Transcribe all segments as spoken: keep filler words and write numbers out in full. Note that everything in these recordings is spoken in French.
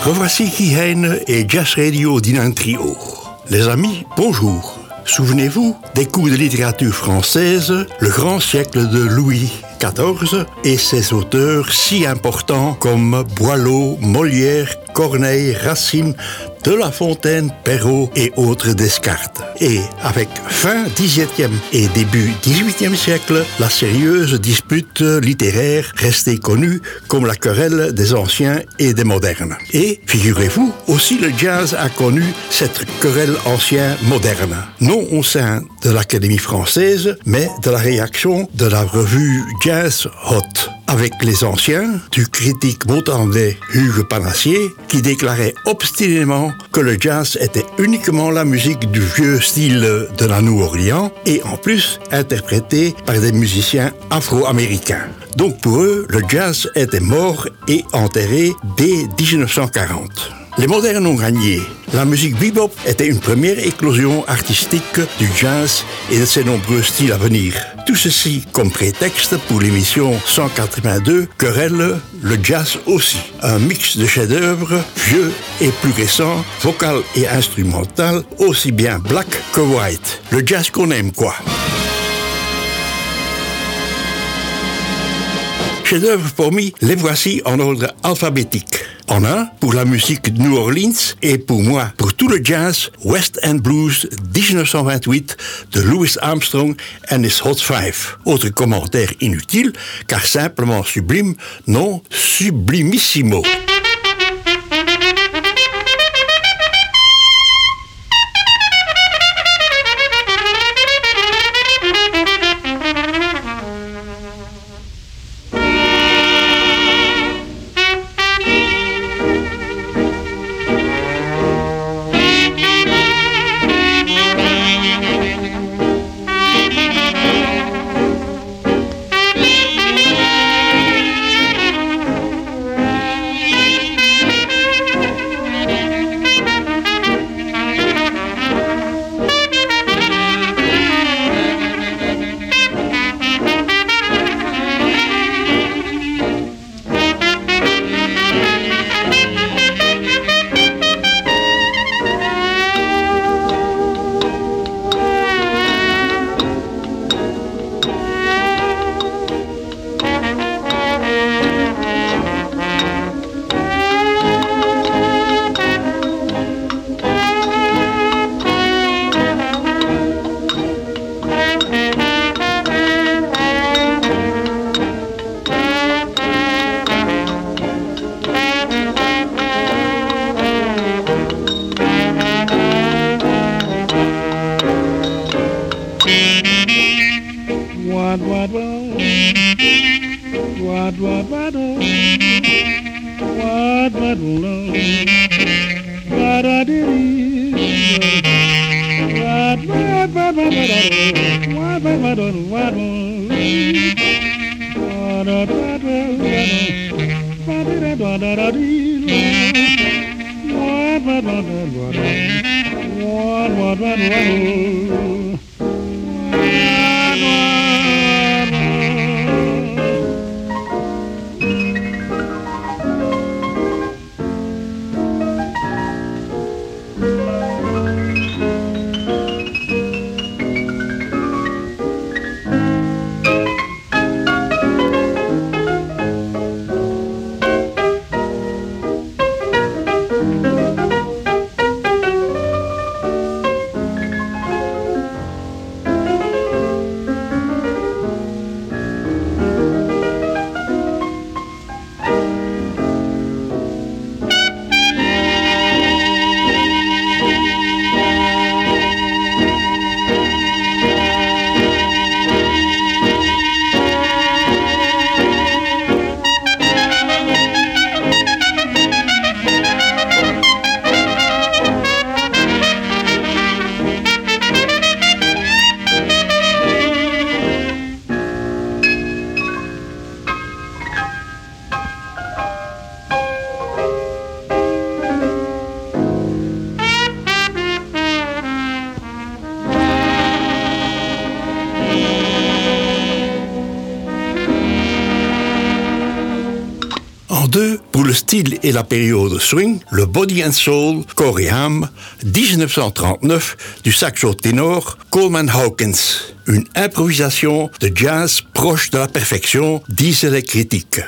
Revoici Guy Heine et Jazz Radio d'un trio. Les amis, bonjour. Souvenez-vous des cours de littérature française, le grand siècle de Louis quatorze et ses auteurs si importants comme Boileau, Molière, Corneille, Racine, De La Fontaine, Perrault et autres Descartes. Et avec fin dix-septième et début dix-huitième siècle, la sérieuse dispute littéraire restée connue comme la querelle des anciens et des modernes. Et, figurez-vous, aussi le jazz a connu cette querelle ancien-moderne. Non au sein de l'Académie française, mais de la réaction de la revue Jazz Hot. Avec les anciens, du critique montrandais Hugues Panassier, qui déclarait obstinément que le jazz était uniquement la musique du vieux style de la New-Orleans et en plus interprété par des musiciens afro-américains. Donc pour eux, le jazz était mort et enterré dès dix-neuf cent quarante. Les modernes ont gagné. La musique bebop était une première éclosion artistique du jazz et de ses nombreux styles à venir. Tout ceci comme prétexte pour l'émission cent quatre-vingt-deux Querelle, le jazz aussi. Un mix de chefs-d'œuvre vieux et plus récents, vocal et instrumental, aussi bien black que white. Le jazz qu'on aime, quoi. Chefs-d'œuvre promis, les voici en ordre alphabétique. En un, pour la musique de New Orleans et pour moi, pour tout le jazz, West End Blues dix-neuf cent vingt-huit de Louis Armstrong and his Hot Five. Autre commentaire inutile, car simplement sublime, non sublimissimo. Alors deux, pour le style et la période swing, le Body and Soul, Corps et âme, dix-neuf cent trente-neuf, du saxo ténor Coleman Hawkins. Une improvisation de jazz proche de la perfection, disent les critiques.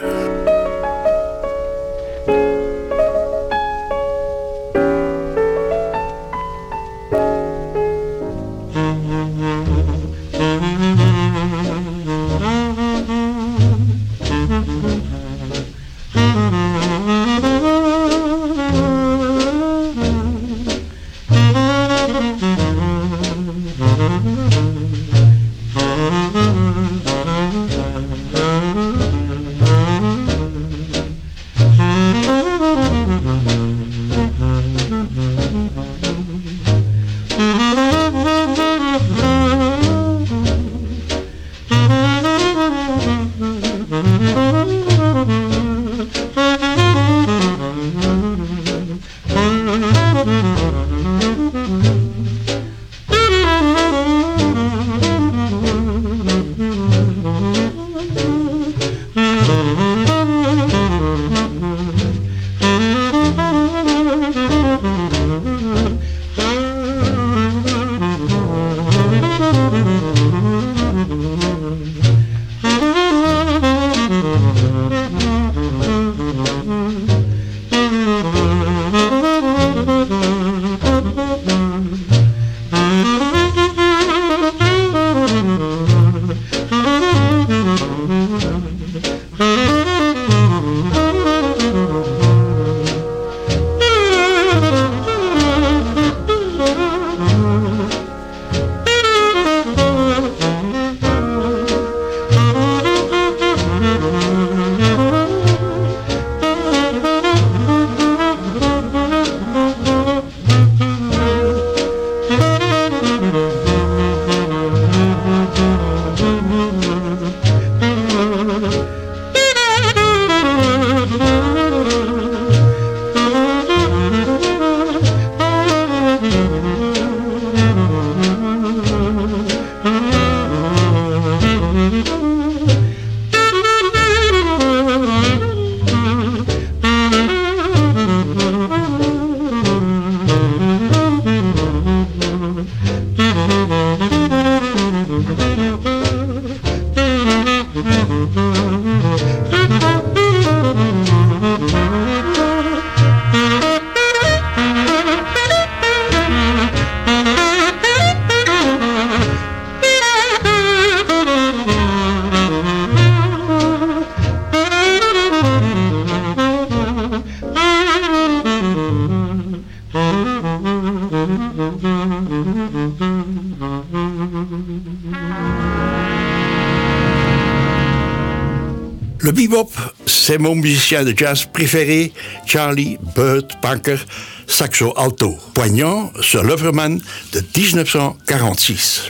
Le bebop, c'est mon musicien de jazz préféré, Charlie Burt Parker, saxo alto, poignant sur l'Overman de dix-neuf cent quarante-six.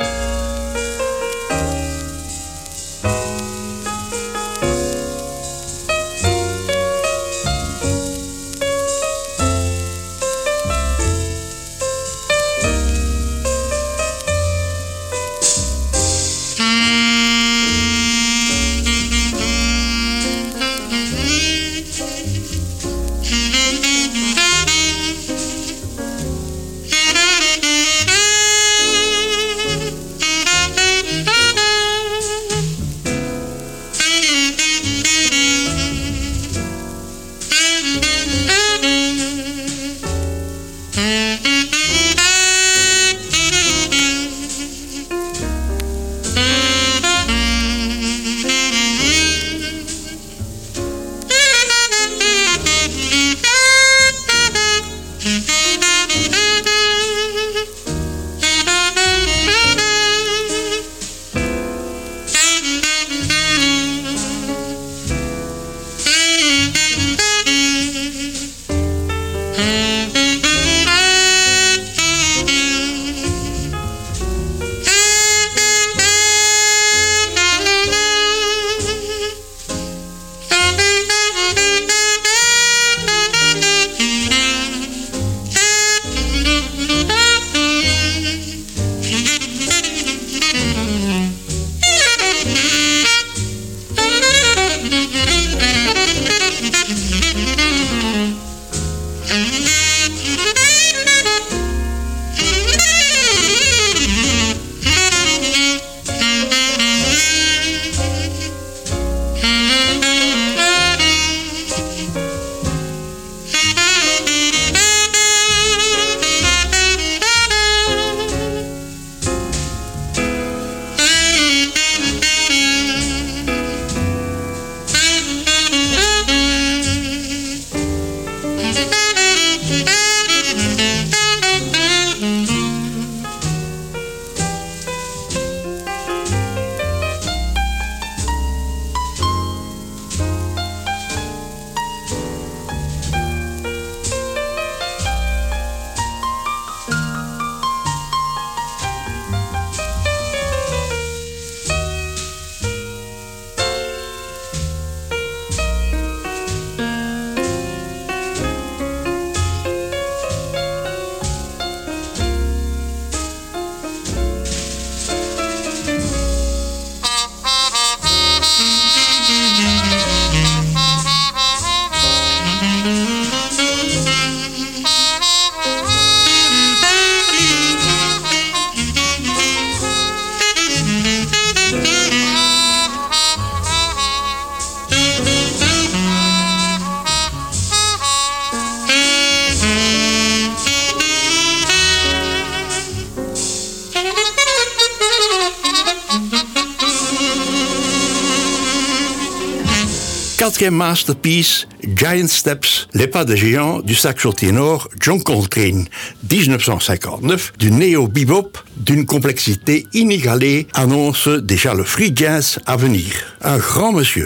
Quatrième masterpiece, Giant Steps, les pas de géant du saxo ténor John Coltrane, dix-neuf cent cinquante-neuf, du néo-bebop d'une complexité inégalée, annonce déjà le free jazz à venir. Un grand monsieur.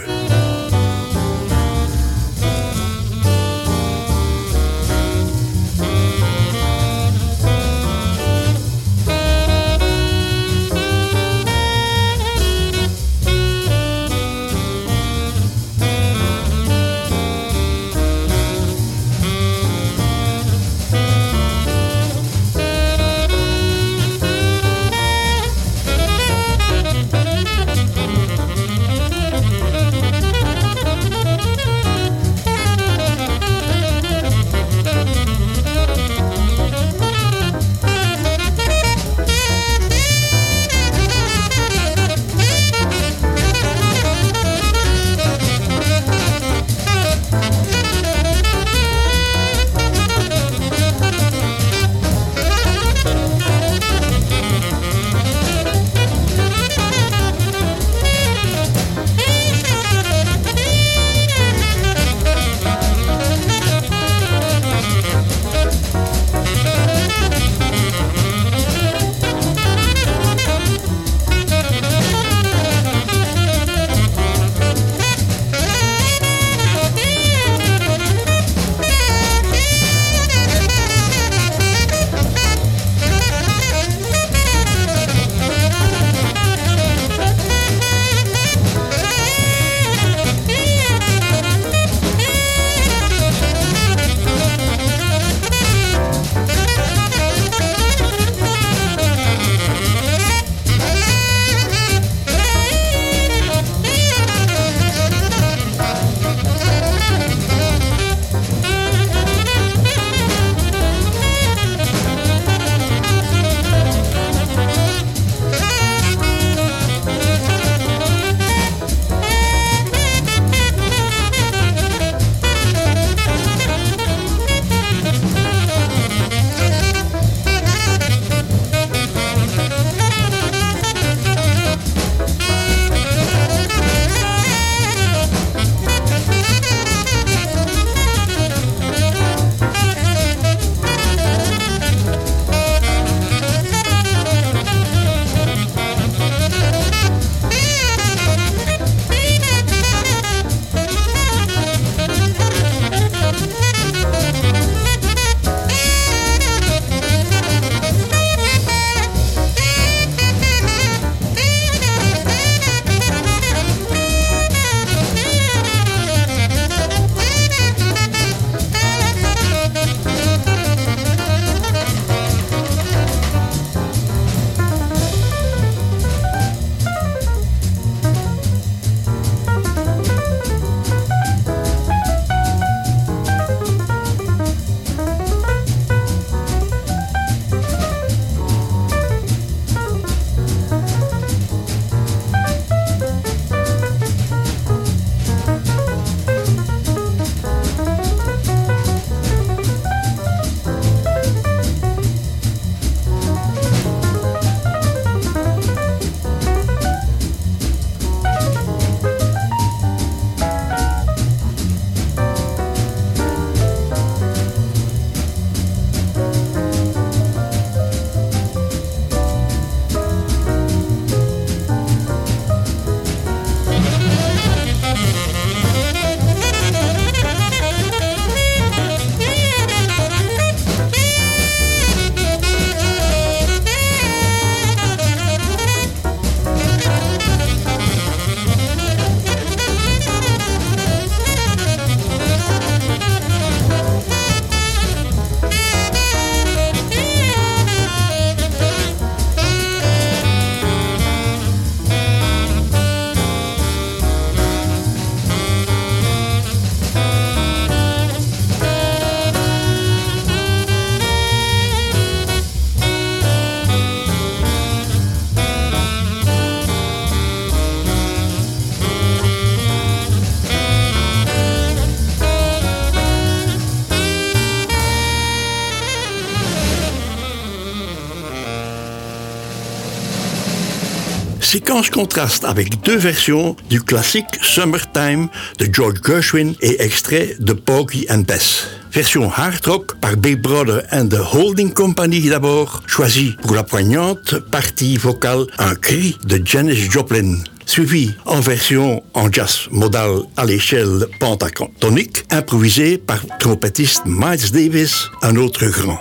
séquence contraste avec deux versions du classique Summertime de George Gershwin et extrait de Porgy and Bess. Version hard rock par Big Brother and the Holding Company d'abord, choisie pour la poignante partie vocale Un cri de Janis Joplin. Suivi en version en jazz modal à l'échelle pentatonique, improvisé par trompettiste Miles Davis, un autre grand.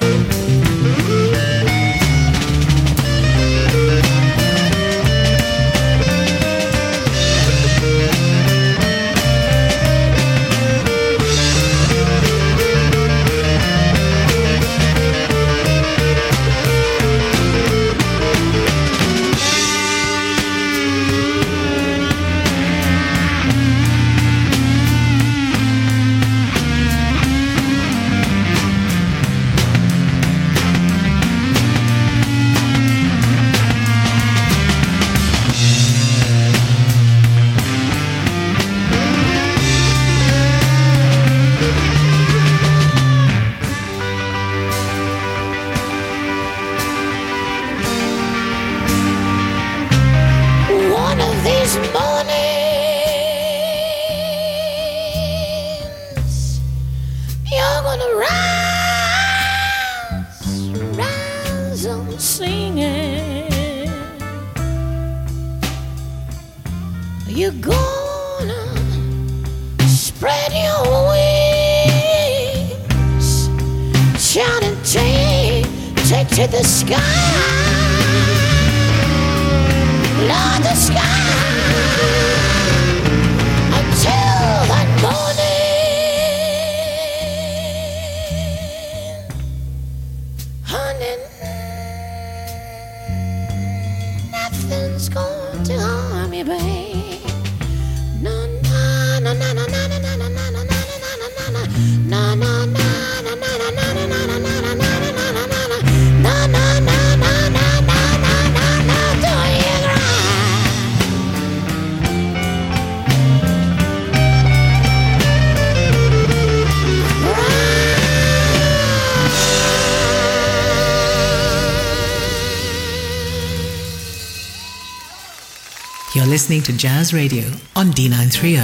To the sky, Lord, the sky, until that morning, honey, nothing's going to harm you, babe. No, no, no, no, no, no, no, no, no, no, no, no, no, no, no, no. You're listening to Jazz Radio on D nine thirty.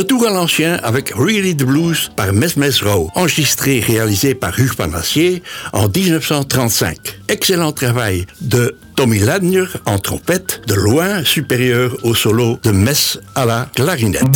Retour à l'ancien avec Really the Blues par Mesmes Row, enregistré et réalisé par Hugues Panassier en dix-neuf cent trente-cinq. Excellent travail de Tommy Ladner en trompette, de loin supérieur au solo de Mess à la clarinette.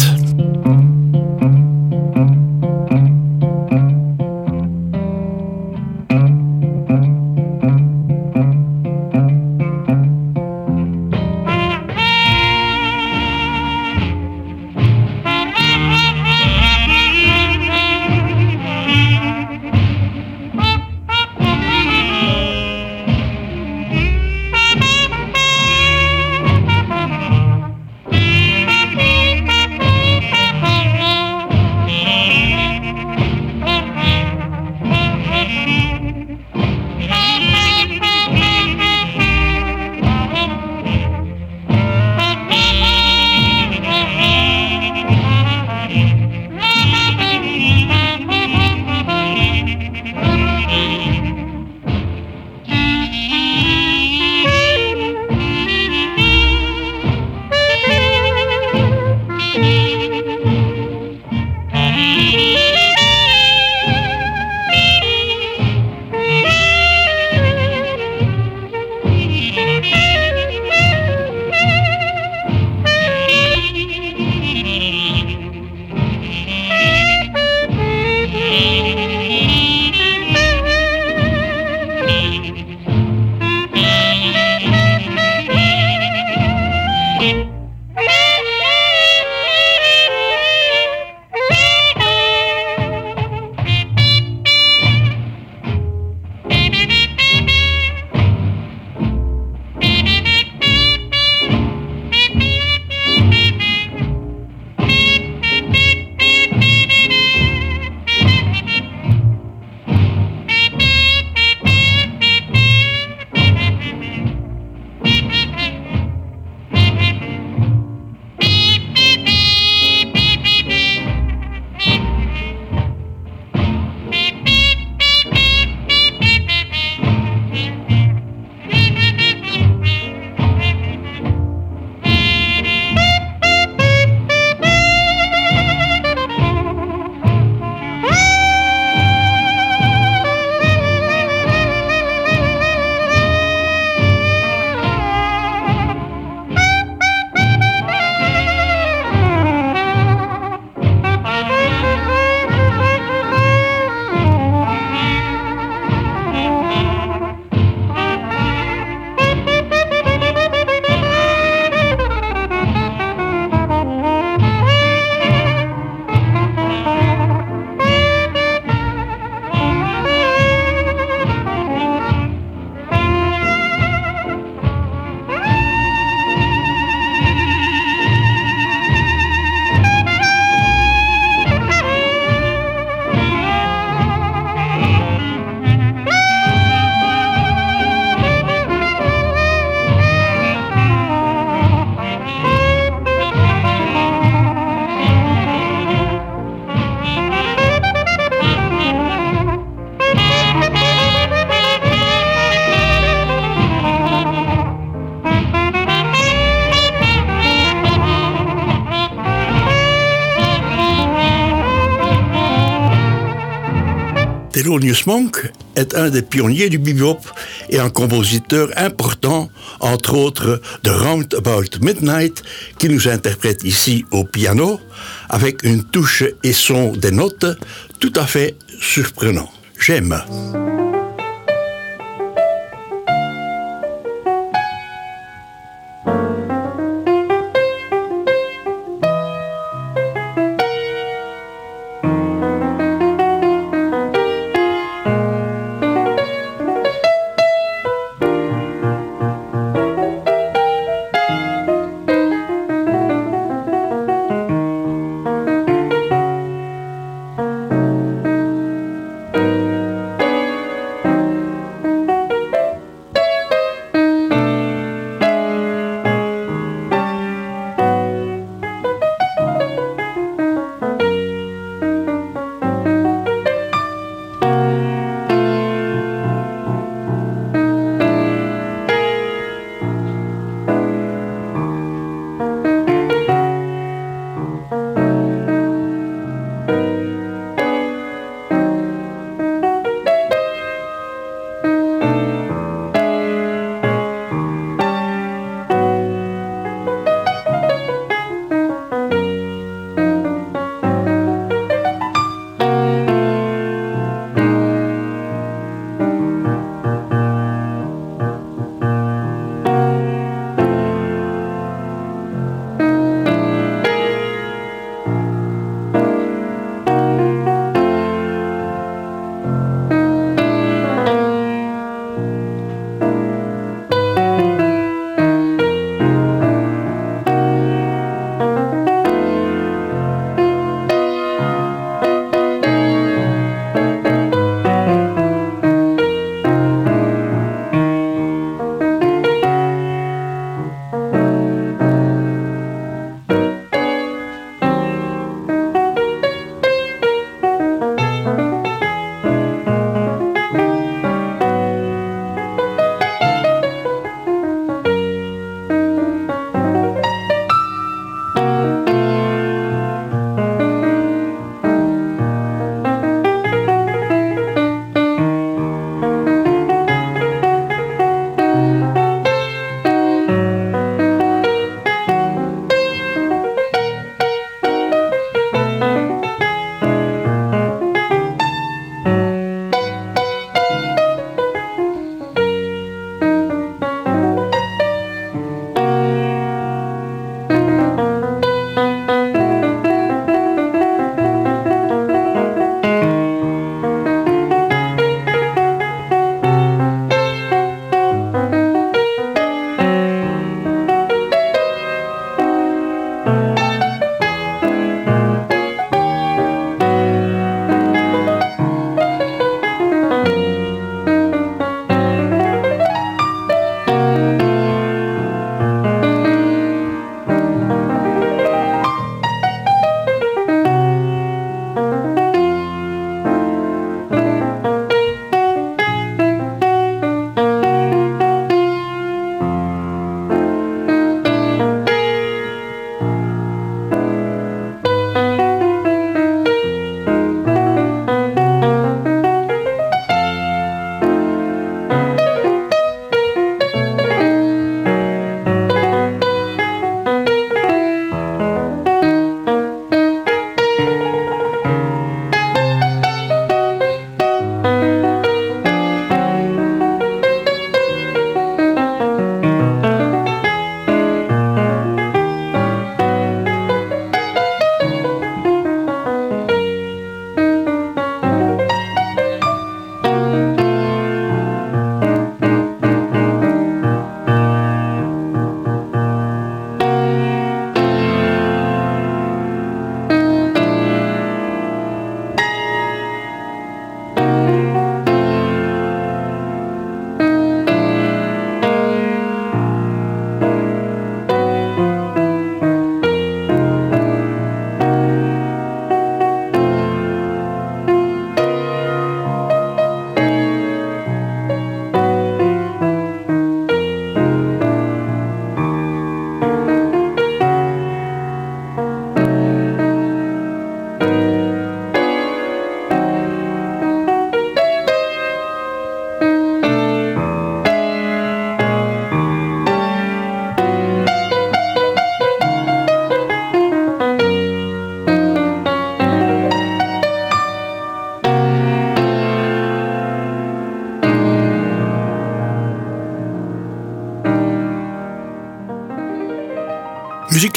Thelonious Monk est un des pionniers du bebop et un compositeur important, entre autres de Round About Midnight, qui nous interprète ici au piano, avec une touche et son des notes tout à fait surprenant. J'aime.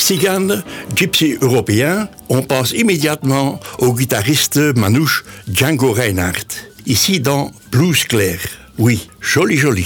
Tzigane, gypsy européen, on pense immédiatement au guitariste manouche Django Reinhardt. Ici dans Blues Clair. Oui, joli joli.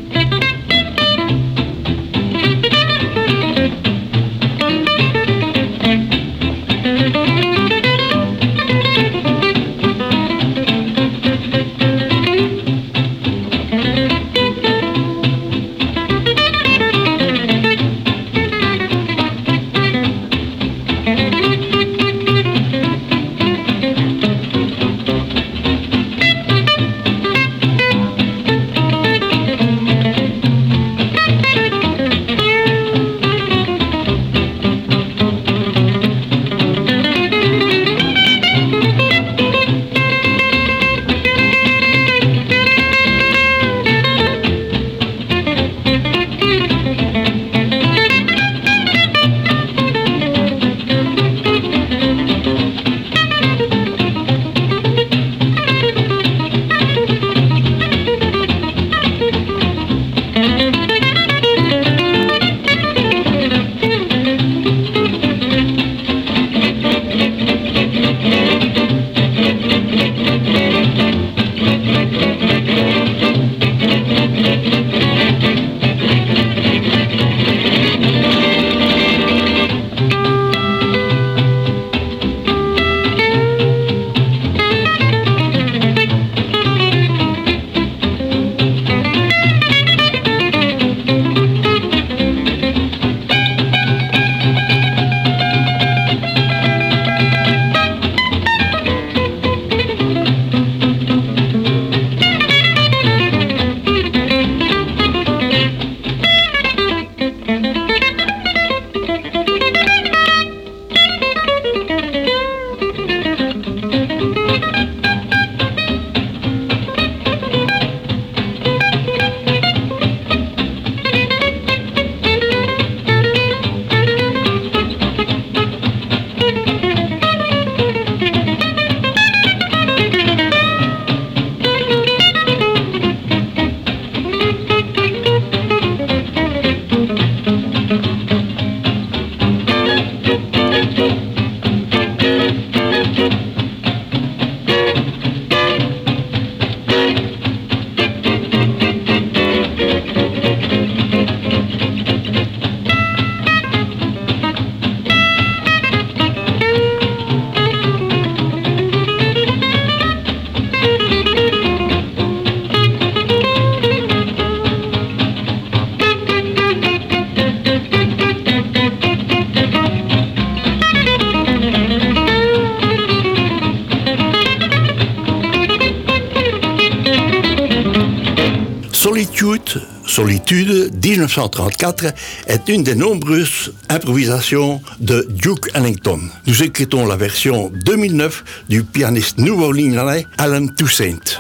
Solitude, Solitude, dix-neuf cent trente-quatre, est une des nombreuses improvisations de Duke Ellington. Nous écoutons la version deux mille neuf du pianiste new-orléanais Alan Toussaint.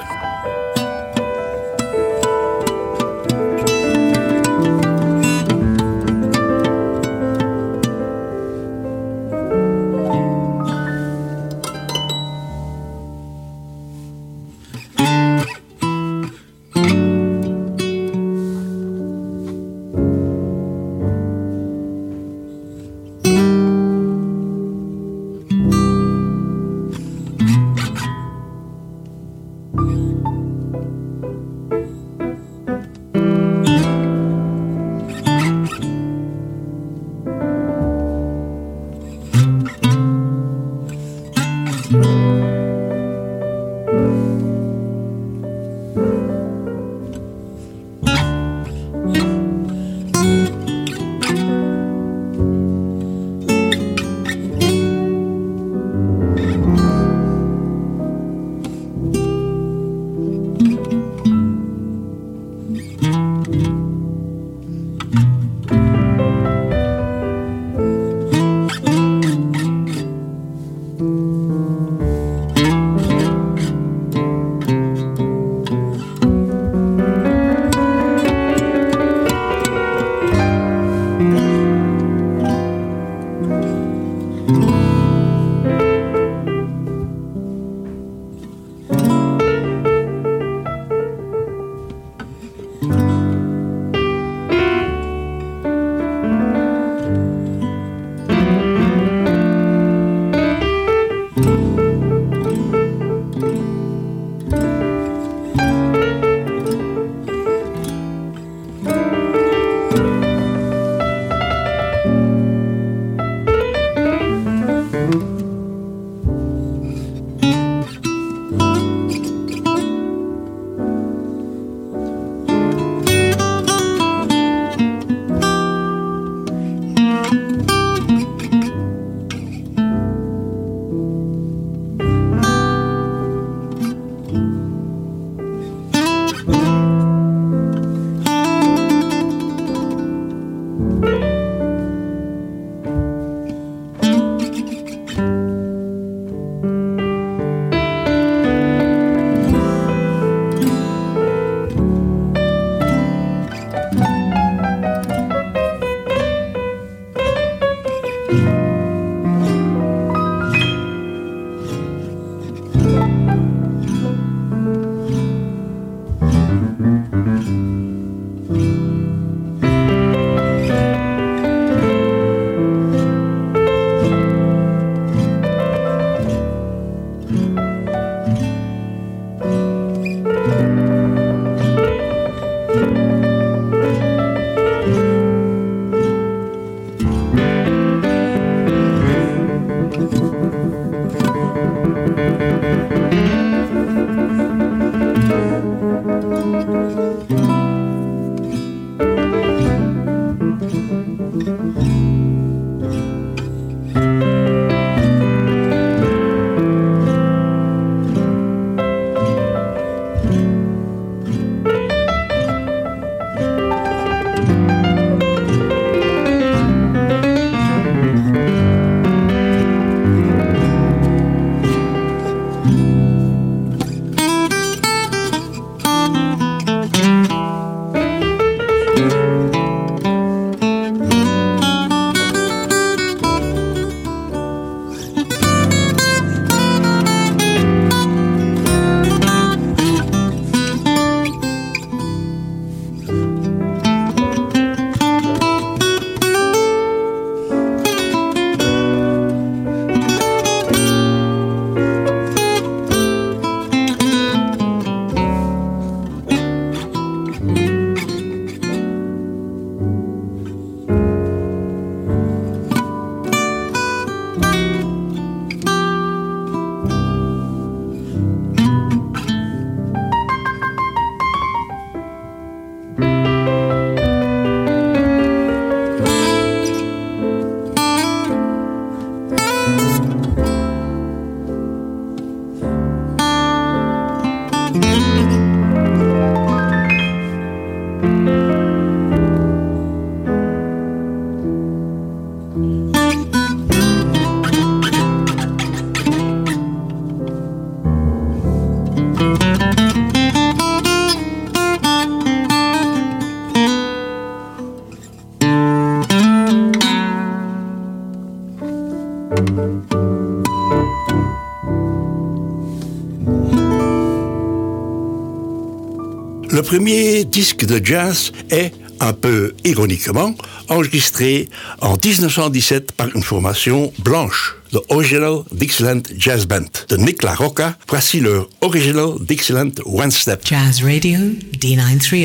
Le premier disque de jazz est, un peu ironiquement, enregistré en dix-neuf cent dix-sept par une formation blanche, The Original Dixieland Jazz Band de Nick LaRocca. Voici leur Original Dixieland One Step. Jazz Radio D nine thirty.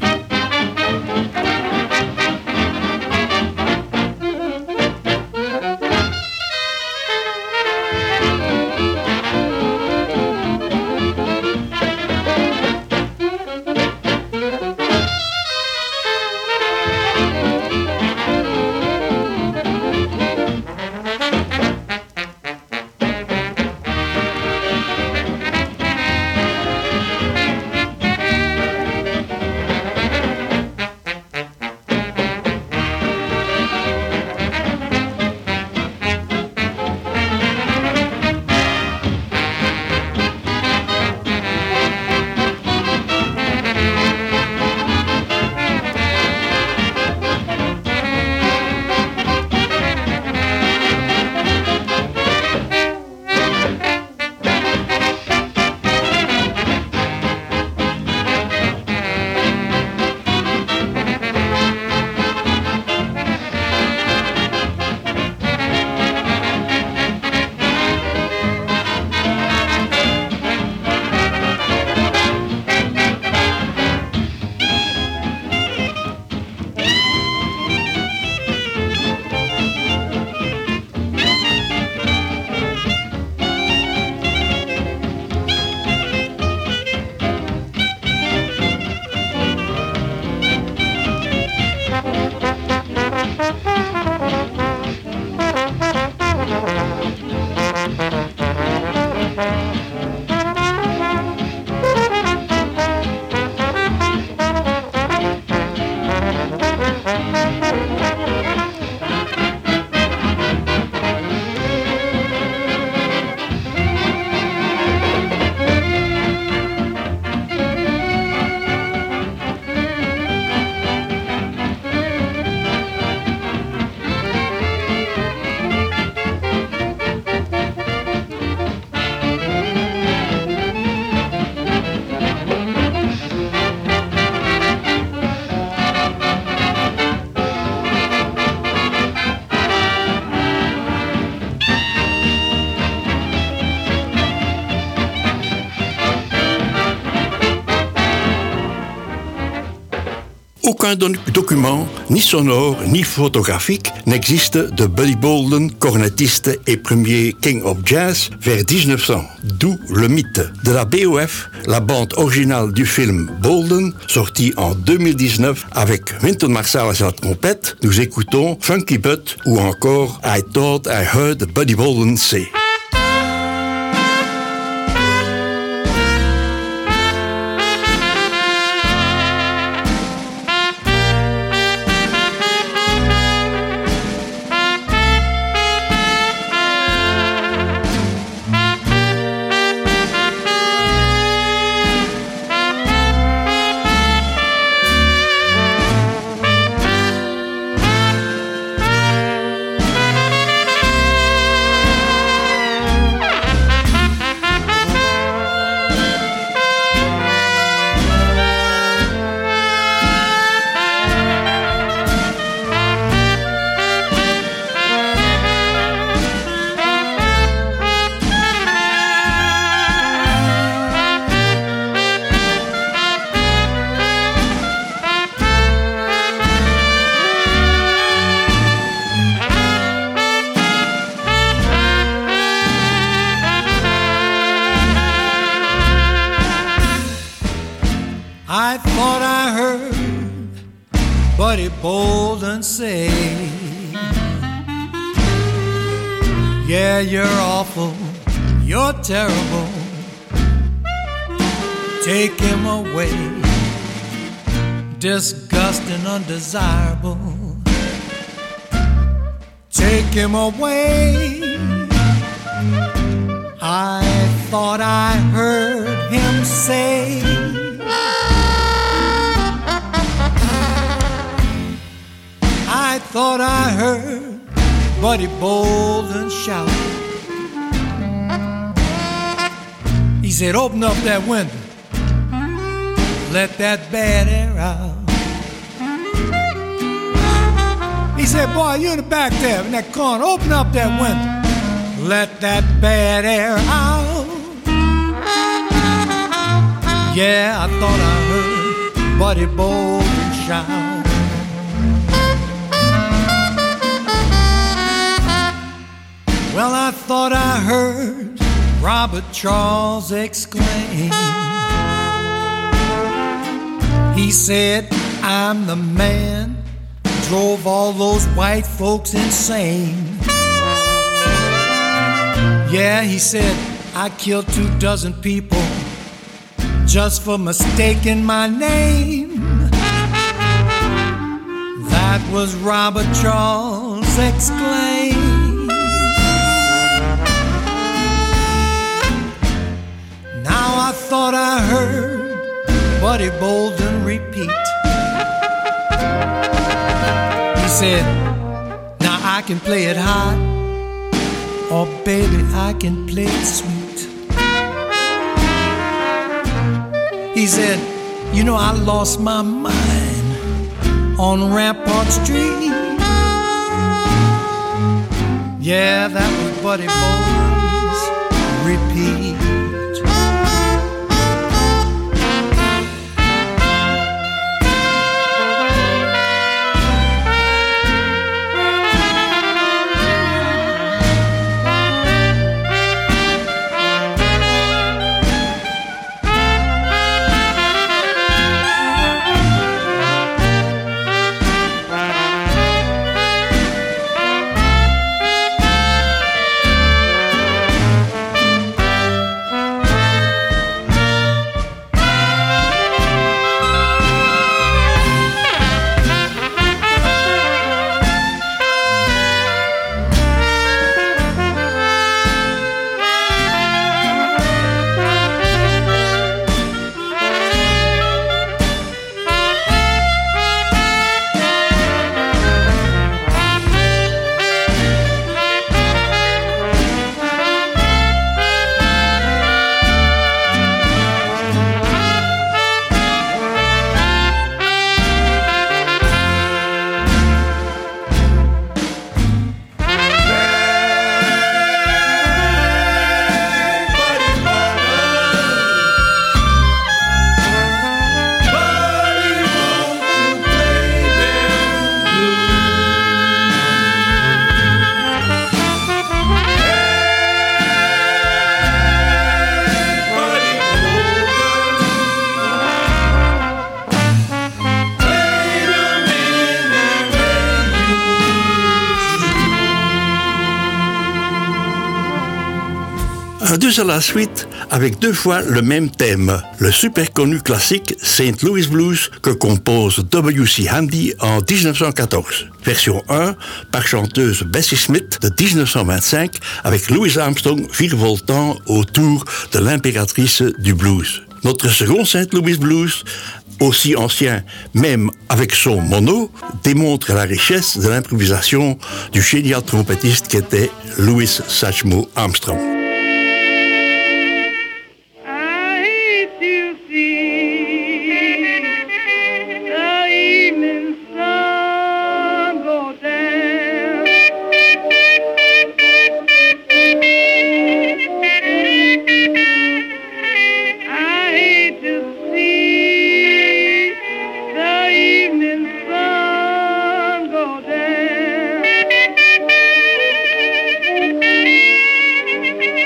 Aucun document, ni sonore, ni photographique, n'existe de Buddy Bolden, cornettiste et premier King of Jazz, vers dix-neuf cents. D'où le mythe. De la B O F, la bande originale du film Bolden, sortie en deux mille dix-neuf avec Wynton Marsalis à la trompette, nous écoutons Funky Butt ou encore I Thought I Heard Buddy Bolden Say. I thought I heard Buddy Bolden say, yeah, you're awful, you're terrible, take him away, disgusting, undesirable, take him away. I thought I heard him say, I thought I heard Buddy Bolden shout, said, open up that window, let that bad air out. He said, boy, you in the back there in that corner, open up that window, let that bad air out. Yeah, I thought I heard Buddy Bolden shout. Well, I thought I heard Robert Charles exclaim. He said, I'm the man who drove all those white folks insane. Yeah, he said, I killed two dozen people just for mistaking my name. That was Robert Charles exclaim. Now I thought I heard Buddy Bolden repeat. He said, now I can play it hot, or baby I can play it sweet. He said, you know I lost my mind on Rampart Street. Yeah, that was Buddy Bolden's repeat. Deux à la suite, avec deux fois le même thème, le super connu classique Saint Louis Blues que compose W C Handy en dix-neuf cent quatorze. Version un par chanteuse Bessie Smith de dix-neuf cent vingt-cinq avec Louis Armstrong virevoltant autour de l'impératrice du blues. Notre second Saint Louis Blues, aussi ancien même avec son mono, démontre la richesse de l'improvisation du génial trompettiste qu'était Louis Satchmo Armstrong. Thank you.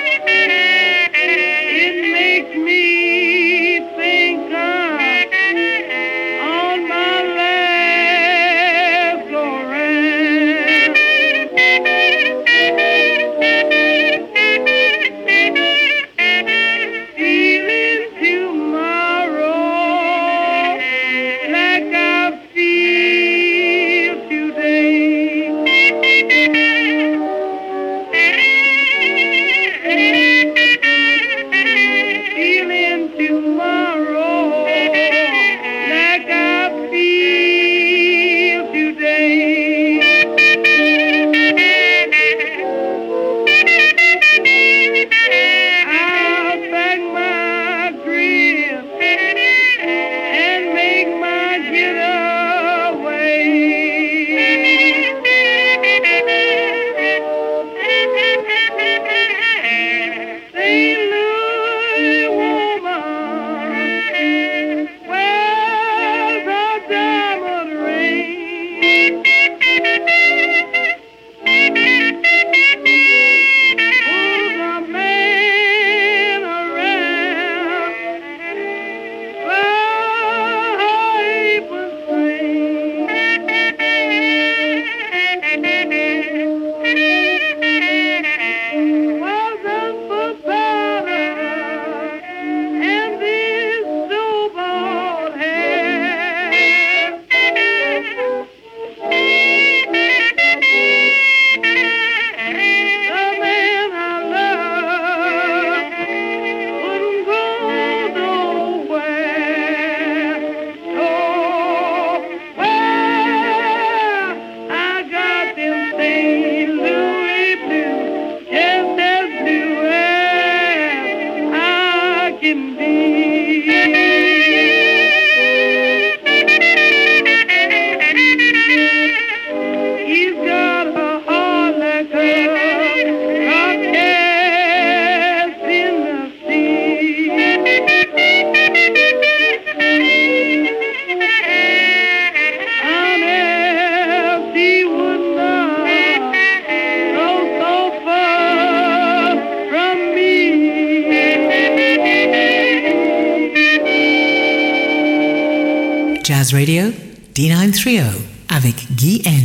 Jazz Radio, D neuf trente avec Guy N.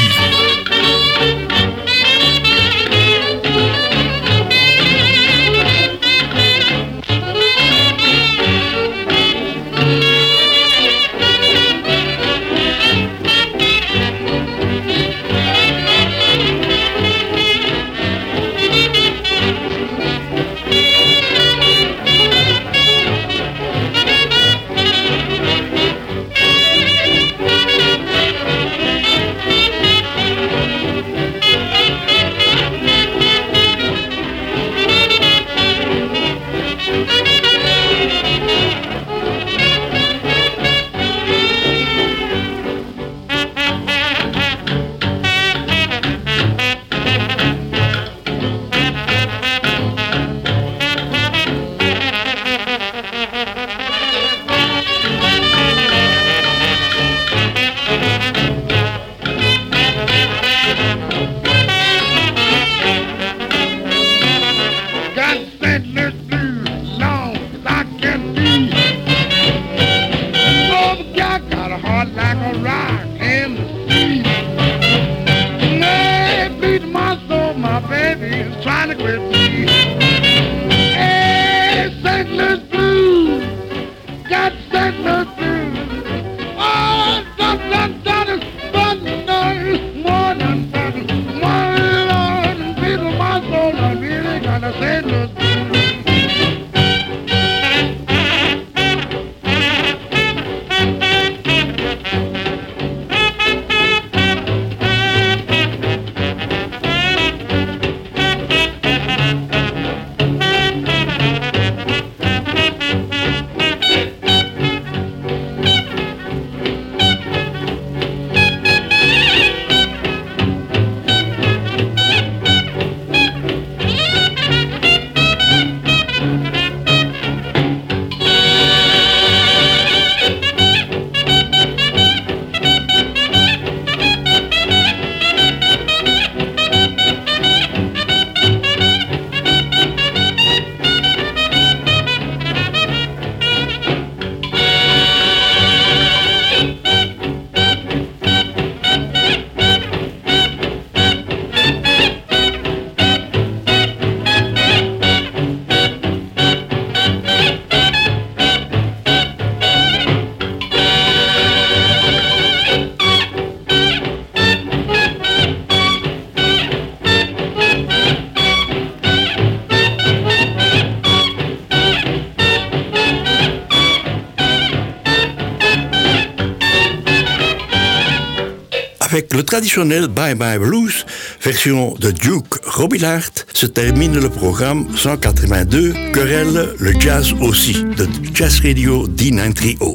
Avec le traditionnel Bye Bye Blues, version de Duke Robillard, se termine le programme cent quatre-vingt-deux, Querelle, le jazz aussi, de Jazz Radio D neuf trente.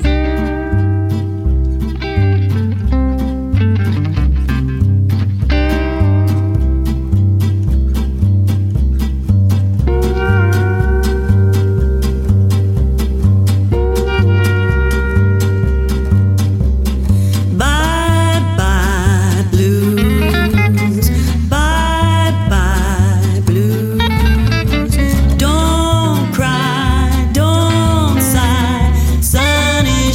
Don't cry, don't sigh, sun is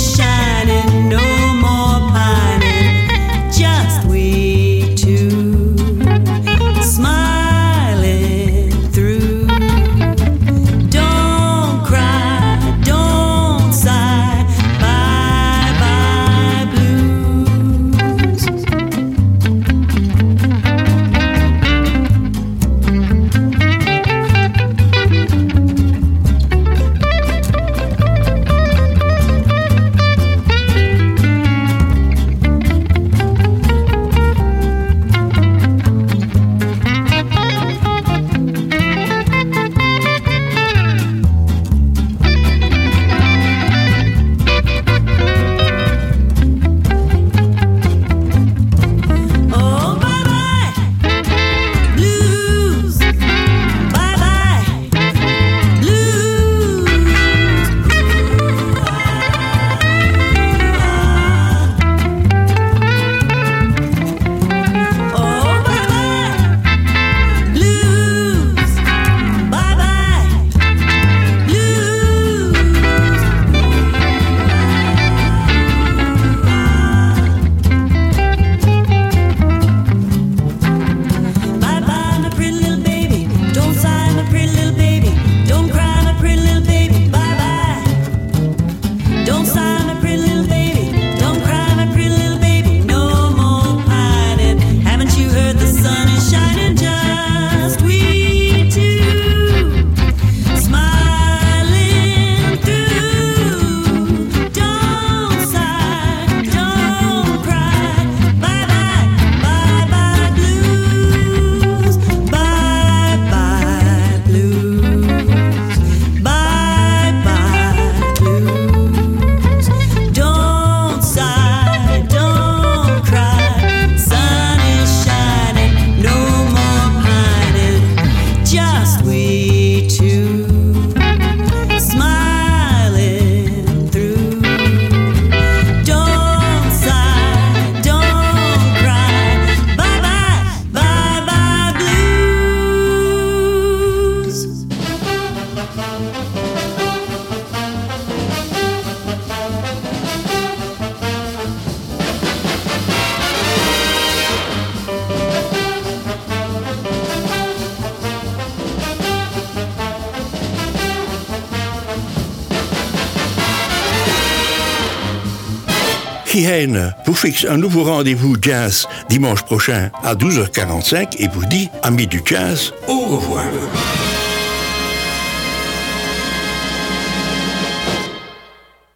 Guy Heine vous fixe un nouveau rendez-vous jazz dimanche prochain à douze heures quarante-cinq et vous dit, amis du jazz, au revoir.